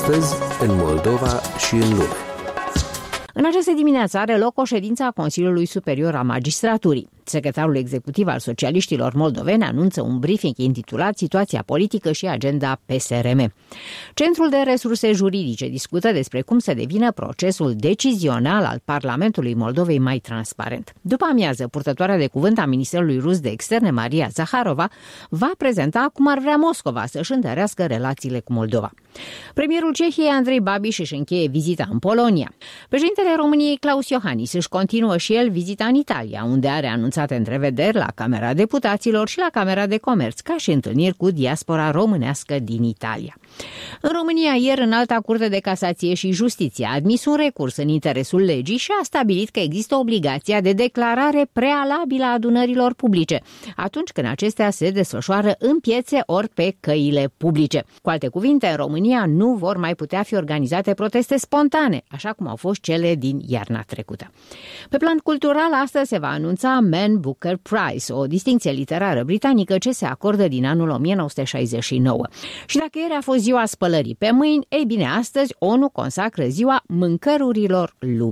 Astăzi, în Moldova și în lume. În această dimineață are loc o ședință a Consiliului Superior al Magistraturii. Secretarul executiv al socialiștilor moldoveni anunță un briefing intitulat Situația politică și agenda PSRM. Centrul de resurse juridice discută despre cum să devină procesul decizional al Parlamentului Moldovei mai transparent. După amiază, purtătoarea de cuvânt a Ministerului Rus de Externe, Maria Zaharova, va prezenta cum ar vrea Moscova să-și întărească relațiile cu Moldova. Premierul Cehiei, Andrei Babiš, își încheie vizita în Polonia. Președintele României, Klaus Iohannis, își continuă și el vizita în Italia, unde are anunțate întrevederi la Camera Deputaților și la Camera de Comerț, ca și întâlniri cu diaspora românească din Italia. În România, ieri, Înalta Curte de Casație și Justiție a admis un recurs în interesul legii și a stabilit că există obligația de declarare prealabilă a adunărilor publice, atunci când acestea se desfășoară în piețe ori pe căile publice. Cu alte cuvinte, în România nu vor mai putea fi organizate proteste spontane, așa cum au fost cele din iarna trecută. Pe plan cultural, astăzi se va anunța Man Booker Prize, o distincție literară britanică ce se acordă din anul 1969. Și dacă ieri a fost ziua spălării pe mâini, ei bine, astăzi ONU consacră ziua mâncărurilor lumii.